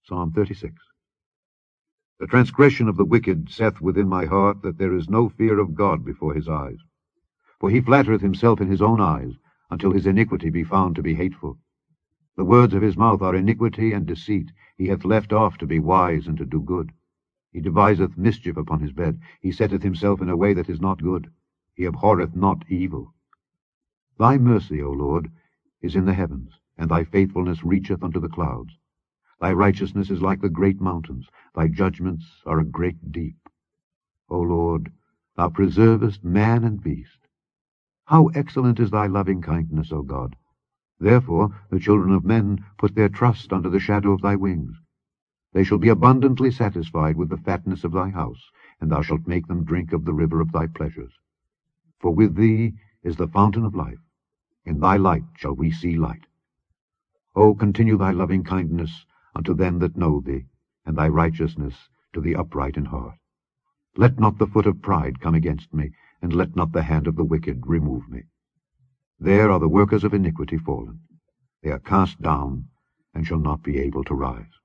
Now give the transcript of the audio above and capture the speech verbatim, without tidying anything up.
Psalm thirty-six. The transgression of the wicked saith within my heart that there is no fear of God before his eyes. For he flattereth himself in his own eyes, until his iniquity be found to be hateful. The words of his mouth are iniquity and deceit. He hath left off to be wise and to do good. He deviseth mischief upon his bed. He setteth himself in a way that is not good. He abhorreth not evil. Thy mercy, O Lord, is in the heavens, and thy faithfulness reacheth unto the clouds. Thy righteousness is like the great mountains. Thy judgments are a great deep. O Lord, thou preservest man and beast. How excellent is thy loving kindness, O God! Therefore the children of men put their trust under the shadow of thy wings. They shall be abundantly satisfied with the fatness of thy house, and thou shalt make them drink of the river of thy pleasures. For with thee is the fountain of life. In thy light shall we see light. O continue thy loving kindness unto them that know thee, and thy righteousness to the upright in heart. Let not the foot of pride come against me, and let not the hand of the wicked remove me. There are the workers of iniquity fallen. They are cast down, and shall not be able to rise.